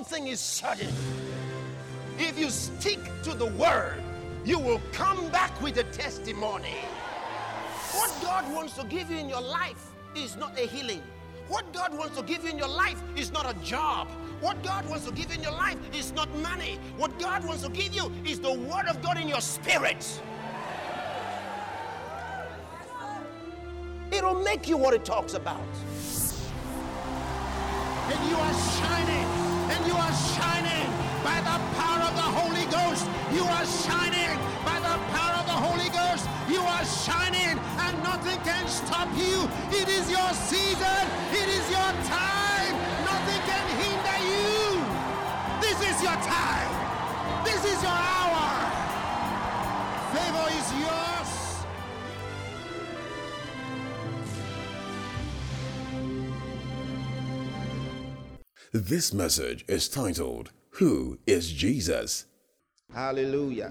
one thing is certain. If you stick to the word, you will come back with a testimony. What God wants to give you in your life is not a healing. What God wants to give you in your life is not a job. What God wants to give you in your life is not money. What God wants to give you is the word of God in your spirit. It'll make you what it talks about. And you are shining. And you are shining by the power of the Holy Ghost. You are shining by the power of the Holy Ghost. You are shining and nothing can stop you. It is your season. It is your time. Nothing can hinder you. This is your time. This is your hour. Favor is yours. This message is titled, Who is Jesus? Hallelujah.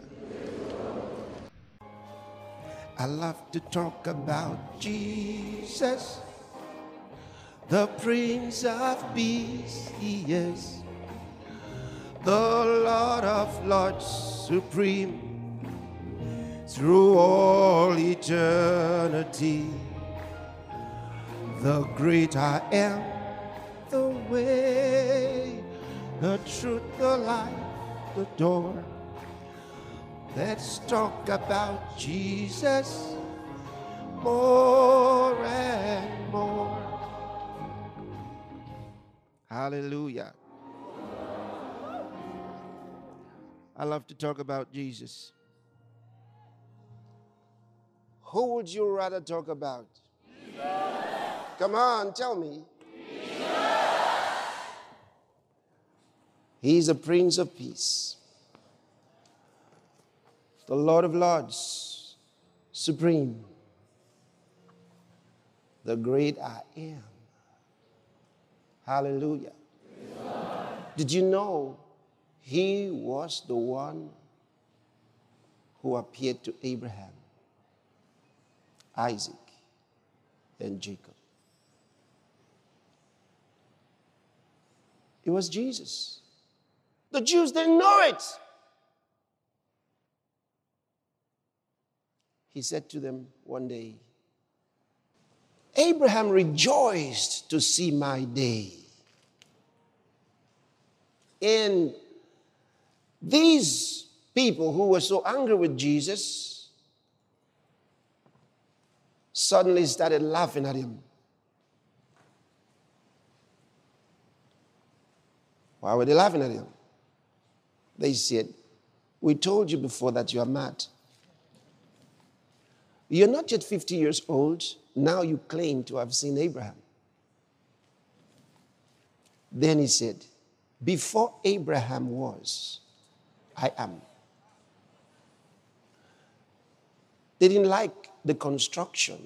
I love to talk about Jesus, the Prince of Peace. He is the Lord of Lords, supreme through all eternity. The great I am, the way, the truth, the light, the door. Let's talk about Jesus more and more. Hallelujah. I love to talk about Jesus. Who would you rather talk about? Jesus. Come on, tell me. He is a Prince of Peace, the Lord of Lords, supreme, the great I am. Hallelujah. Did you know he was the one who appeared to Abraham, Isaac, and Jacob? It was Jesus. The Jews didn't know it. He said to them one day, Abraham rejoiced to see my day. And these people who were so angry with Jesus suddenly started laughing at him. Why were they laughing at him? They said, we told you before that you are mad. You're not yet 50 years old. Now you claim to have seen Abraham. Then he said, before Abraham was, I am. They didn't like the construction.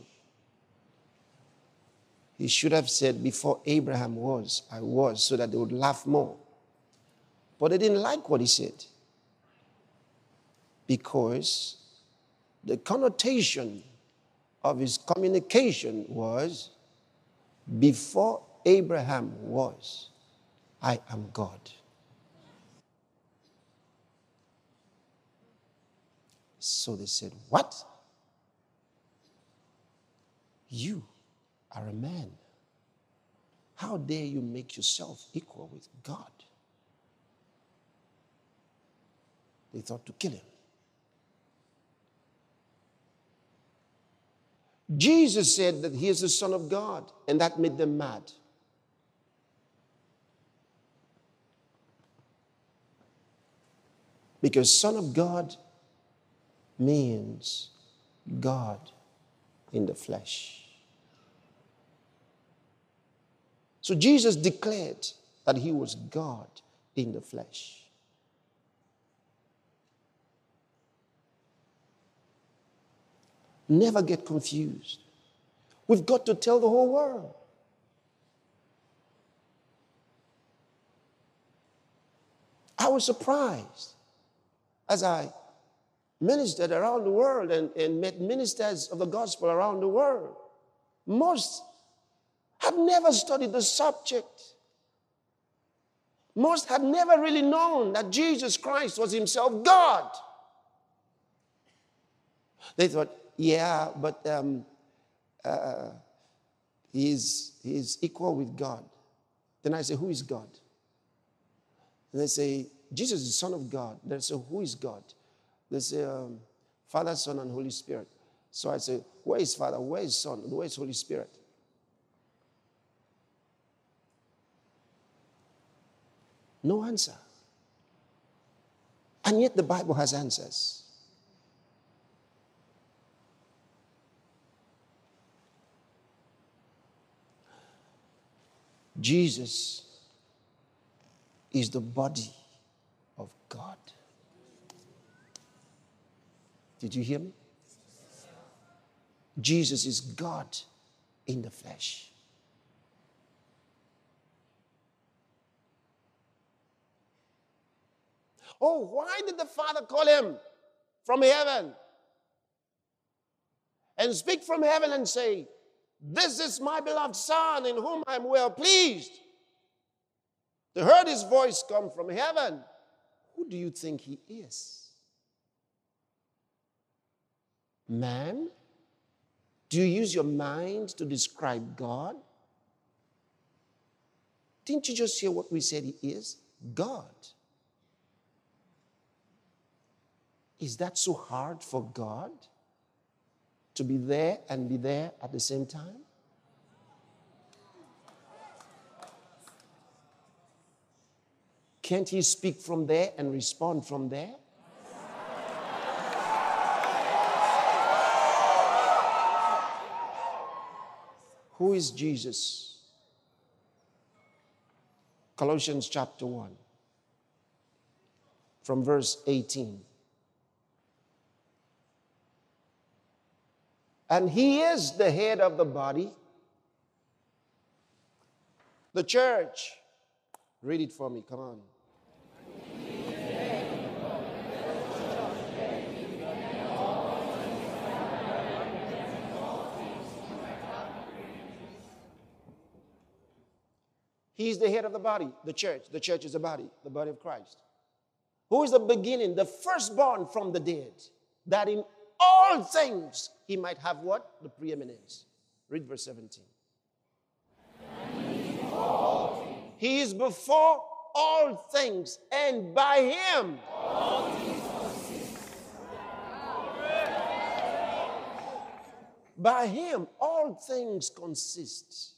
He should have said, before Abraham was, I was, so that they would laugh more. But they didn't like what he said, because the connotation of his communication was, before Abraham was, I am God. So they said, what? You are a man. How dare you make yourself equal with God? They thought to kill him. Jesus said that he is the Son of God, and that made them mad. Because Son of God means God in the flesh. So Jesus declared that he was God in the flesh. Never get confused. We've got to tell the whole world. I was surprised as I ministered around the world and met ministers of the gospel around the world. Most have never studied the subject Most had never really known that Jesus Christ was himself God. They thought, yeah, but he's equal with God. Then I say, who is God? And they say, Jesus is the Son of God. They say, who is God? They say, Father, Son, and Holy Spirit. So I say, where is Father? Where is Son? Where is Holy Spirit? No answer. And yet the Bible has answers. Jesus is the body of God. Did you hear me? Jesus is God in the flesh. Oh, why did the Father call him from heaven and speak from heaven and say, this is my beloved Son in whom I am well pleased? They heard his voice come from heaven. Who do you think he is? Man? Do you use your mind to describe God? Didn't you just hear what we said he is? God. Is that so hard for God to be there and be there at the same time? Can't he speak from there and respond from there? Who is Jesus? Colossians chapter 1, from verse 18. And he is the head of the body, the church. Read it for me, come on. He's the head of the body, the church. The church is the body of Christ. Who is the beginning, the firstborn from the dead, that in all things he might have what? The preeminence. Read verse 17. He is before all things, and by him all things consist. By him all things consist.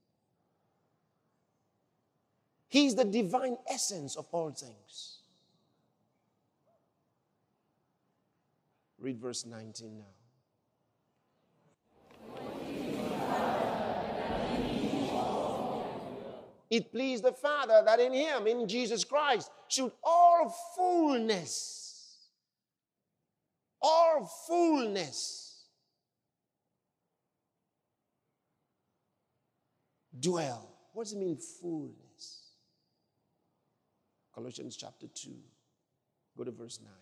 He's the divine essence of all things. Read verse 19 now. It pleased the Father that in him, in Jesus Christ, should all fullness dwell. What does it mean, fullness? Colossians chapter 2. Go to verse 9.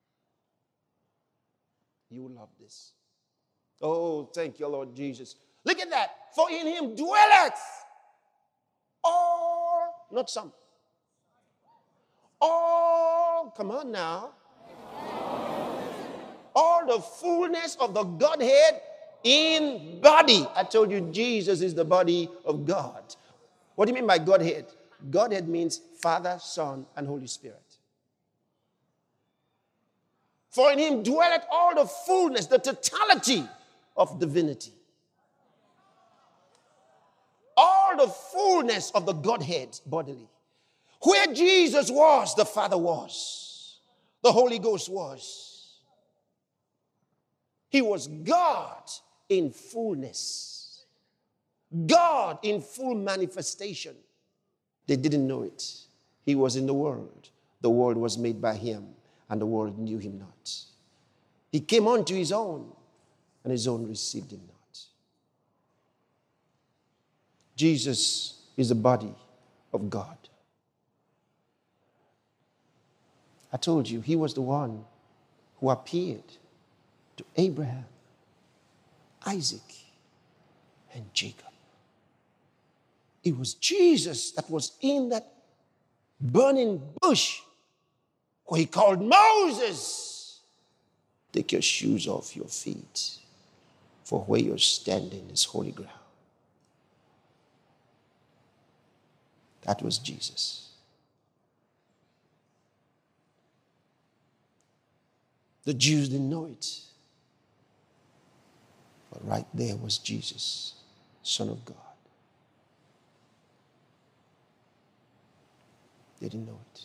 You will love this. Oh, thank you, Lord Jesus. Look at that. For in him dwelleth all, not some. All, come on now. All the fullness of the Godhead in body. I told you Jesus is the body of God. What do you mean by Godhead? Godhead means Father, Son, and Holy Spirit. For in him dwelleth all the fullness, the totality of divinity. All the fullness of the Godhead bodily. Where Jesus was, the Father was. The Holy Ghost was. He was God in fullness. God in full manifestation. They didn't know it. He was in the world. The world was made by him, and the world knew him not. He came unto his own, and his own received him not. Jesus is the body of God. I told you, he was the one who appeared to Abraham, Isaac, and Jacob. It was Jesus that was in that burning bush where he called Moses, take your shoes off your feet, for where you're standing is holy ground. That was Jesus. The Jews didn't know it. But right there was Jesus, Son of God. They didn't know it.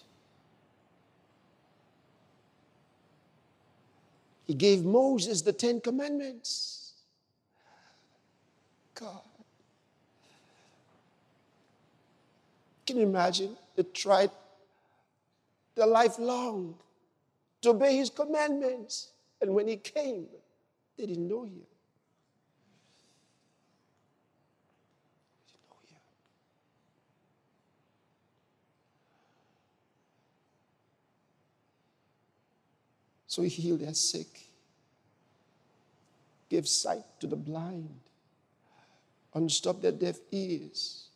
He gave Moses the 10 Commandments. God. Can you imagine? They tried their life long to obey his commandments. And when he came, they didn't know him. So he healed their sick, gave sight to the blind, unstopped their deaf ears,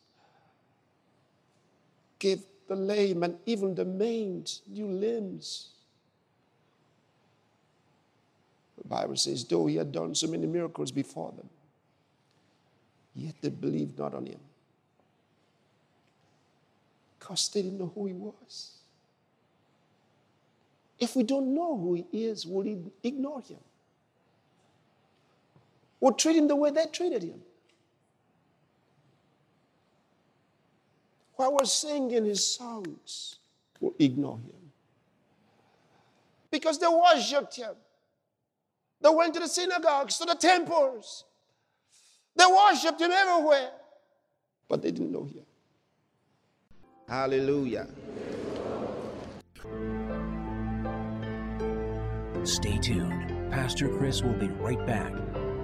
gave the lame and even the maimed new limbs. The Bible says, though he had done so many miracles before them, yet they believed not on him, because they didn't know who he was. If we don't know who he is, we'll ignore him. We'll treat him the way they treated him. While we're singing his songs, we'll ignore him. Because they worshipped him. They went to the synagogues, to the temples. They worshipped him everywhere. But they didn't know him. Hallelujah. Stay tuned. Pastor Chris will be right back.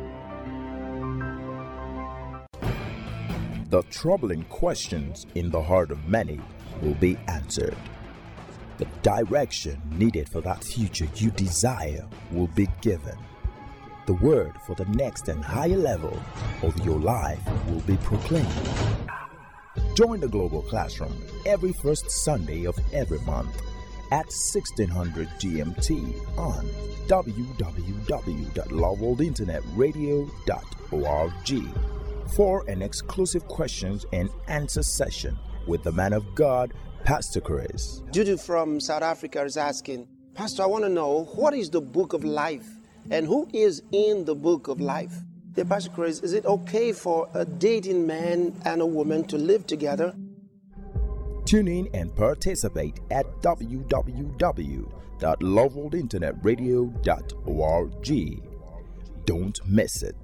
The troubling questions in the heart of many will be answered. The direction needed for that future you desire will be given. The word for the next and higher level of your life will be proclaimed. Join the Global Classroom every first Sunday of every month at 1600 GMT on www.loveworldinternetradio.org for an exclusive questions and answer session with the man of God, Pastor Chris. Judy from South Africa is asking, Pastor, I want to know, what is the book of life and who is in the book of life? Dear Pastor Chris, is it okay for a dating man and a woman to live together? Tune in and participate at www.loveworldinternetradio.org. Don't miss it.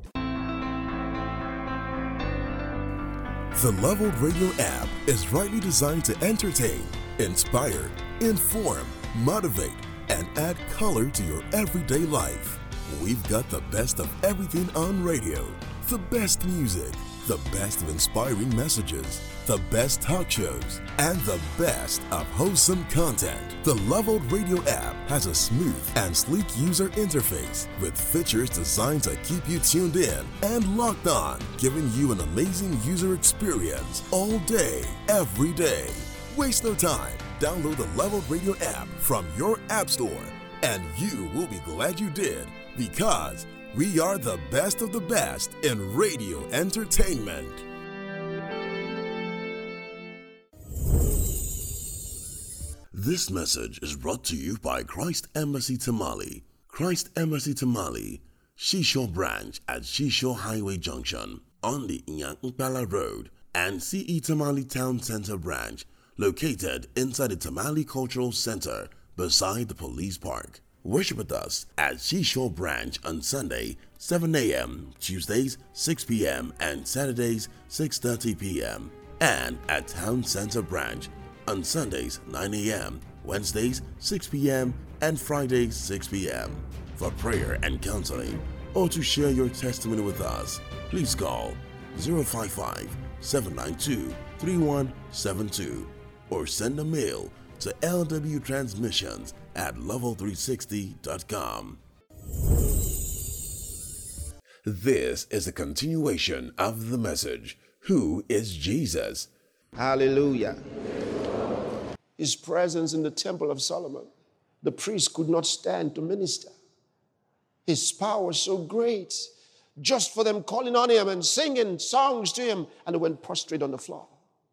The Leveled Radio app is rightly designed to entertain, inspire, inform, motivate, and add color to your everyday life. We've got the best of everything on radio, the best music, the best of inspiring messages, the best talk shows, and the best of wholesome content. The Leveled Radio app has a smooth and sleek user interface with features designed to keep you tuned in and locked on, giving you an amazing user experience all day, every day. Waste no time. Download the Leveled Radio app from your app store, and you will be glad you did, because we are the best of the best in radio entertainment. This message is brought to you by Christ Embassy Tamale. Christ Embassy Tamale, Shisho Branch at Shisho Highway Junction on the Nyankpala Road, and CE Tamale Town Center Branch, located inside the Tamale Cultural Center beside the police park. Worship with us at Shisho Branch on Sunday, 7 a.m., Tuesdays, 6 p.m., and Saturdays, 6:30 p.m., and at Town Center Branch on Sundays, 9 a.m., Wednesdays, 6 p.m., and Fridays, 6 p.m. For prayer and counseling, or to share your testimony with us, please call 055-792-3172 or send a mail to lwtransmissions@level360.com. This is a continuation of the message, Who is Jesus? Hallelujah. his presence in the temple of Solomon. The priest could not stand to minister. His power was so great, just for them calling on him and singing songs to him, and they went prostrate on the floor.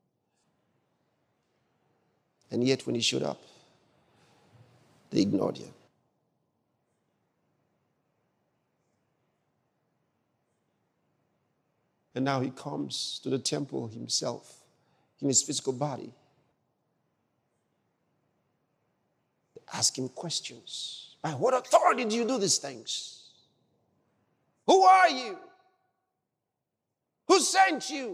And yet when he showed up, they ignored him. And now he comes to the temple himself, in his physical body. They ask him questions. By what authority do you do these things? Who are you? Who sent you?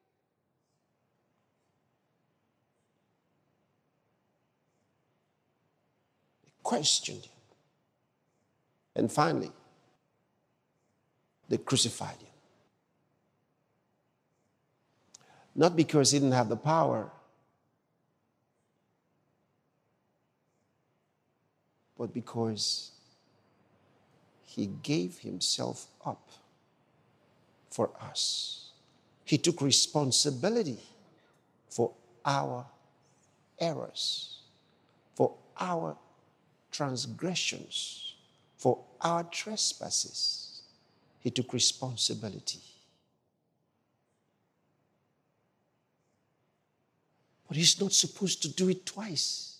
They questioned him. And finally, they crucified him. Not because he didn't have the power, but because he gave himself up for us. He took responsibility for our errors, for our transgressions, for our trespasses. He took responsibility. But he's not supposed to do it twice.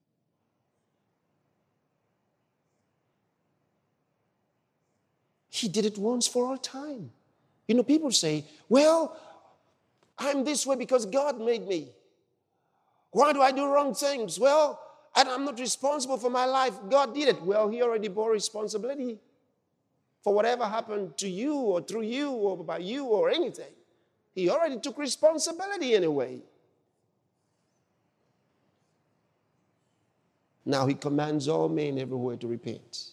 He did it once for all time. You know, people say, well, I'm this way because God made me. Why do I do wrong things? Well, I'm not responsible for my life. God did it. Well, he already bore responsibility for whatever happened to you or through you or by you or anything. He already took responsibility anyway. Now he commands all men everywhere to repent.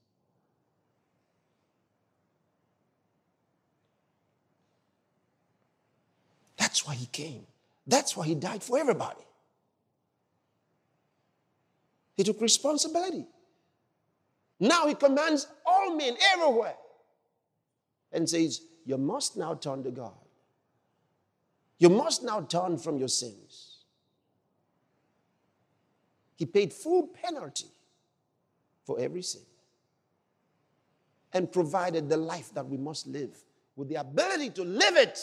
That's why he came. That's why he died for everybody. He took responsibility. Now he commands all men everywhere and says, you must now turn to God. You must now turn from your sins. He paid full penalty for every sin and provided the life that we must live with the ability to live it,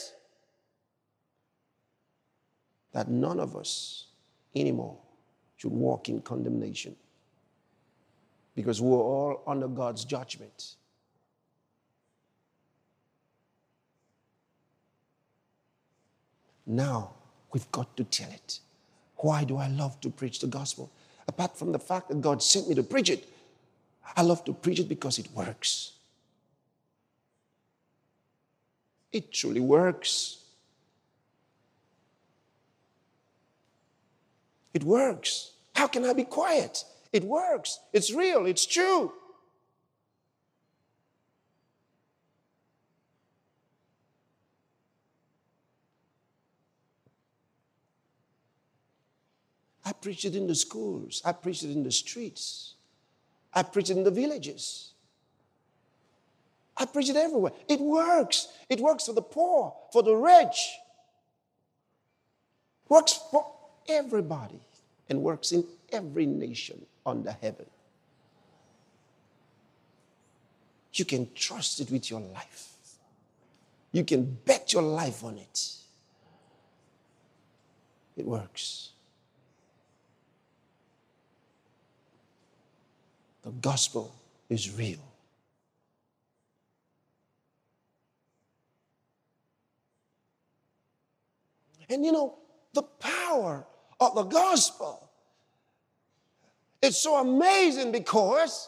that none of us anymore should walk in condemnation because we're all under God's judgment. Now we've got to tell it. Why do I love to preach the gospel? Apart from the fact that God sent me to preach it, I love to preach it because it works. It truly works. It works. How can I be quiet? It works. It's real. It's true. I preach it in the schools. I preach it in the streets. I preach it in the villages. I preach it everywhere. It works. It works for the poor, for the rich. Works for everybody and works in every nation under heaven. You can trust it with your life. You can bet your life on it. It works. The gospel is real. And you know, the power of the gospel is so amazing because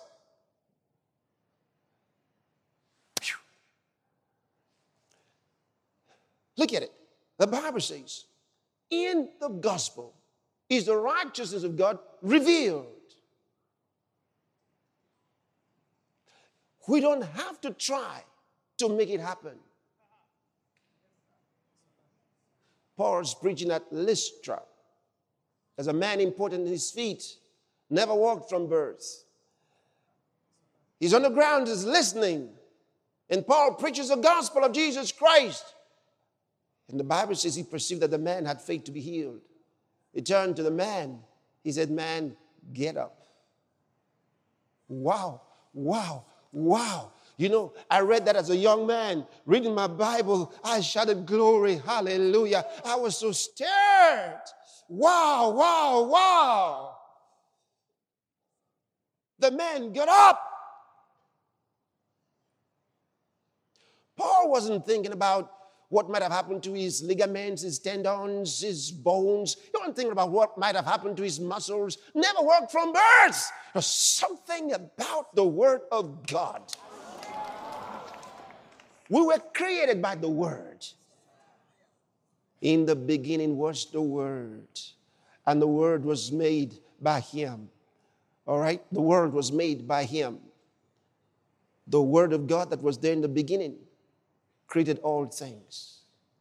look at it. The Bible says, in the gospel is the righteousness of God revealed. We don't have to try to make it happen. Paul's preaching at Lystra. There's a man important in his feet, never walked from birth. He's on the ground, he's listening. And Paul preaches the gospel of Jesus Christ. And the Bible says he perceived that the man had faith to be healed. He turned to the man He said, man, get up. Wow, wow, wow. You know, I read that as a young man, reading my Bible. I shouted glory, hallelujah. I was so stirred. Wow, wow, wow. The man got up. Paul wasn't thinking about what might have happened to his ligaments, his tendons, his bones. He wasn't thinking about what might have happened to his muscles. Never worked from birth. There's something about the Word of God. We were created by the Word. In the beginning was the Word, and the Word was made by Him. All right? The Word was made by Him. The Word of God that was there in the beginning created all things.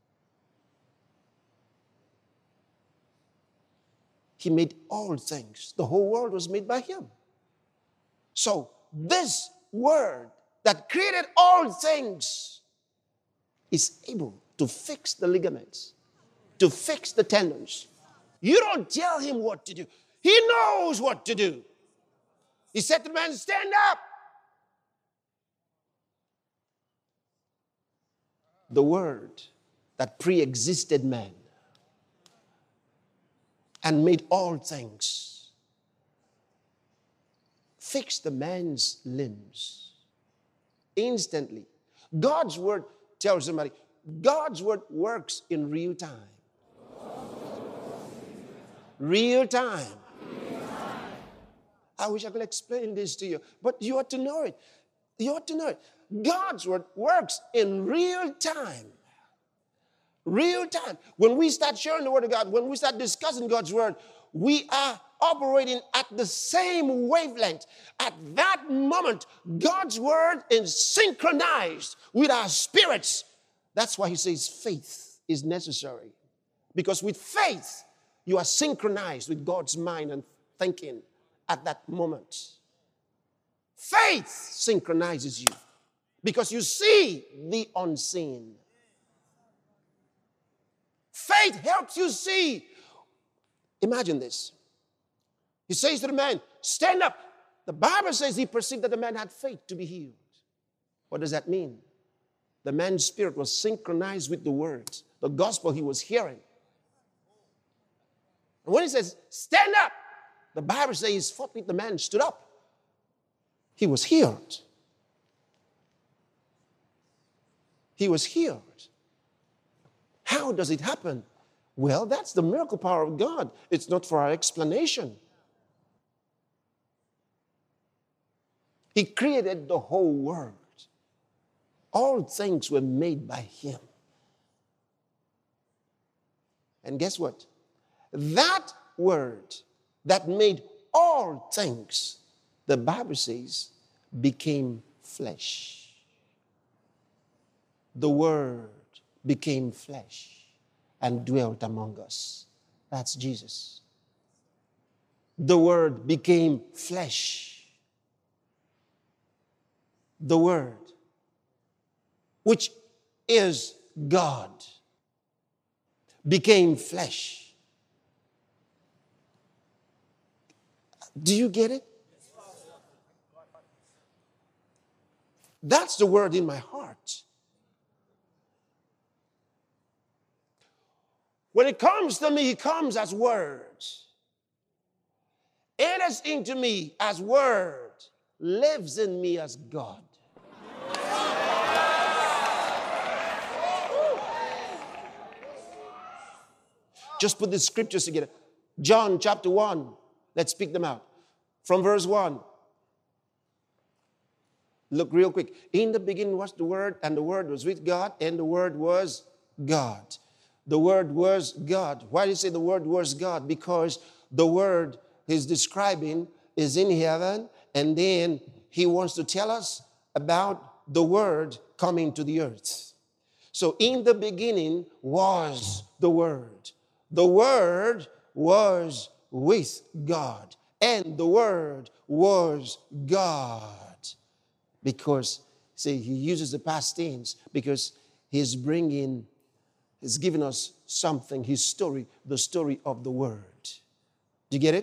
He made all things. The whole world was made by Him. So this Word that created all things is able to fix the ligaments, to fix the tendons. You don't tell Him what to do. He knows what to do. He said to the man, stand up. The Word that pre-existed man and made all things fixed the man's limbs instantly. God's Word, tell somebody, God's Word works in real time. Real time. I wish I could explain this to you, but you ought to know it. You ought to know it. God's Word works in real time. Real time. When we start sharing the Word of God, when we start discussing God's Word, we are operating at the same wavelength. At that moment, God's Word is synchronized with our spirits. That's why He says faith is necessary. Because with faith, you are synchronized with God's mind and thinking at that moment. Faith synchronizes you because you see the unseen. Faith helps you see. Imagine this. He says to the man, stand up. The Bible says he perceived that the man had faith to be healed. What does that mean? The man's spirit was synchronized with the words, the gospel he was hearing. And when he says, stand up, the Bible says forthwith the man stood up. He was healed. He was healed. How does it happen? Well, that's the miracle power of God. It's not for our explanation. He created the whole world. All things were made by Him. And guess what? That Word that made all things, the Bible says, became flesh. The Word became flesh and dwelt among us. That's Jesus. The Word became flesh. The Word, which is God, became flesh. Do you get it? That's the Word in my heart. When it comes to me, He comes as words. Enters into me as word, lives in me as God. Just put the scriptures together. John chapter 1. Let's speak them out. From verse 1. Look real quick. In the beginning was the Word, and the Word was with God, and the Word was God. The Word was God. Why do you say the Word was God? Because the Word He's describing is in heaven, and then He wants to tell us about the Word coming to the earth. So in the beginning was the Word. The Word was with God, and the Word was God. Because, see, He uses the past tense because He's giving us something, His story, the story of the Word. Do you get it?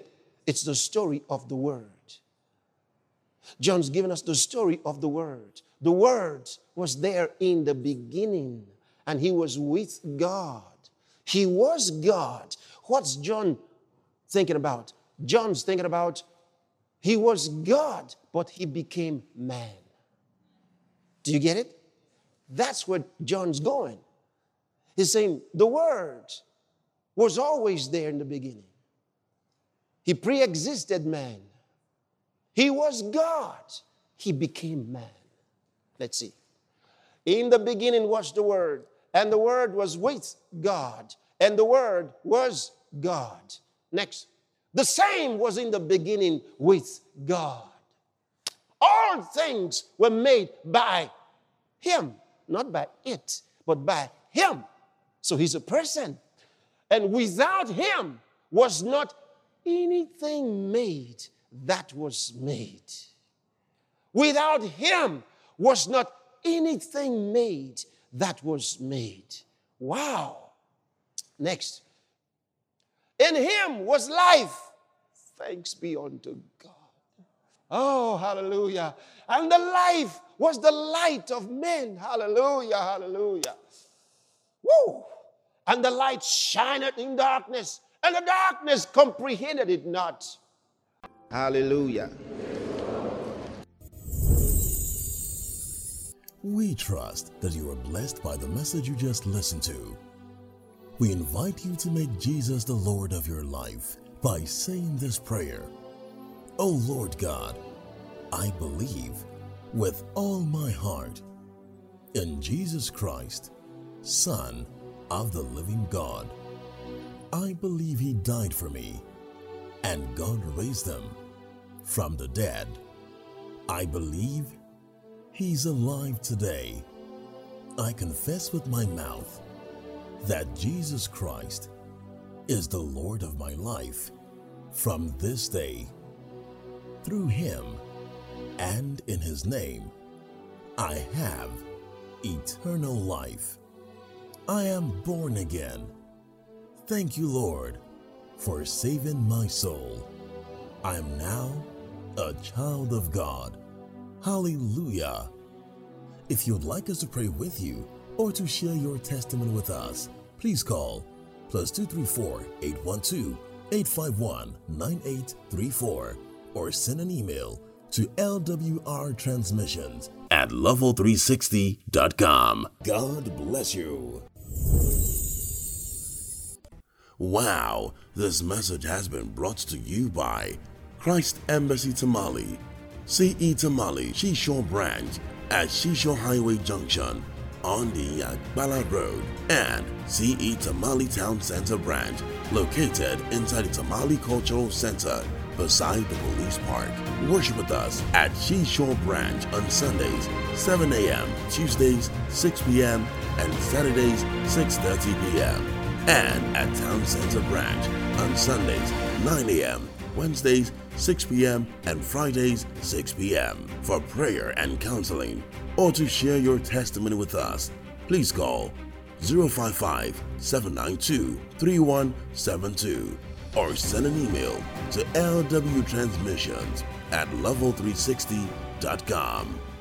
It's the story of the Word. John's given us the story of the Word. The Word was there in the beginning, and He was with God. He was God. What's John thinking about? John's thinking about He was God, but He became man. Do you get it? That's where John's going. He's saying the Word was always there in the beginning. He pre-existed man. He was God. He became man. Let's see. In the beginning was the Word, and the Word was with God, and the Word was God. Next. The same was in the beginning with God. All things were made by Him. Not by it, but by Him. So He's a person. And without Him was not anything made that was made. Without Him was not anything made that was made. Wow. Next. In Him was life. Thanks be unto God. Oh, hallelujah. And the life was the light of men. Hallelujah, hallelujah. Woo! And the light shineth in darkness, and the darkness comprehended it not. Hallelujah. We trust that you are blessed by the message you just listened to. We invite you to make Jesus the Lord of your life by saying this prayer. Oh Lord God, I believe with all my heart in Jesus Christ, Son of the living God. I believe He died for me, and God raised Him from the dead. I believe He's alive today. I confess with my mouth that Jesus Christ is the Lord of my life from this day. Through Him and in His name, I have eternal life. I am born again. Thank you, Lord, for saving my soul. I am now a child of God. Hallelujah. If you'd like us to pray with you or to share your testimony with us, please call +234 812 851 9834 or send an email to lwrtransmissions@level360.com. God bless you. Wow, this message has been brought to you by Christ Embassy Tamale, CE Tamale Seashore Branch at Seashore Highway Junction on the Akbala Road, and CE Tamale Town Center Branch located inside the Tamale Cultural Center beside the police park. Worship with us at Seashore Branch on Sundays 7 a.m., Tuesdays 6 p.m., and Saturdays 6:30 p.m. and at Town Center Branch on Sundays 9 a.m., Wednesdays 6 p.m. and Fridays 6 p.m. for prayer and counseling, or to share your testimony with us. Please call 055-792-3172 or send an email to lwtransmissions@level360.com.